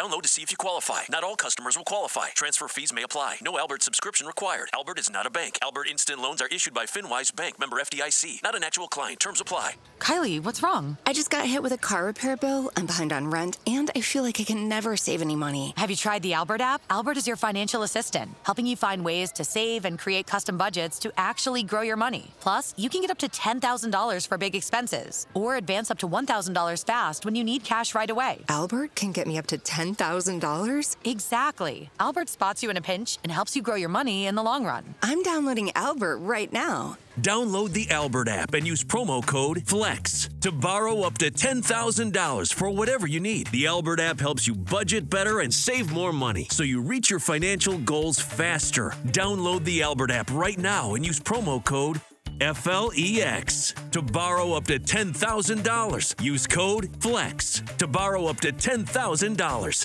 Download to see if you qualify. Not all customers will qualify. Transfer fees may apply. No Albert subscription required. Albert is not a bank. Albert Instant Loans are issued by FinWise Bank, member FDIC. Not an actual client. Terms apply. Kylie, what's wrong? I just got hit with a car repair bill. I'm behind on rent, and I feel like I can never save any money. Have you tried the Albert app? Albert is your financial assistant, helping you find ways to save and create custom budgets to actually grow your money. Plus, you can get up to $10,000 for big expenses, or advance up to $1,000 fast when you need cash right away. Albert can get me up to $10,000? Exactly. Albert spots you in a pinch and helps you grow your money in the long run. I'm downloading Albert right now. Download the Albert app and use promo code FLEX to borrow up to $10,000 for whatever you need. The Albert app helps you budget better and save more money so you reach your financial goals faster. Download the Albert app right now and use promo code FLEX to borrow up to $10,000. Use code FLEX to borrow up to $10,000.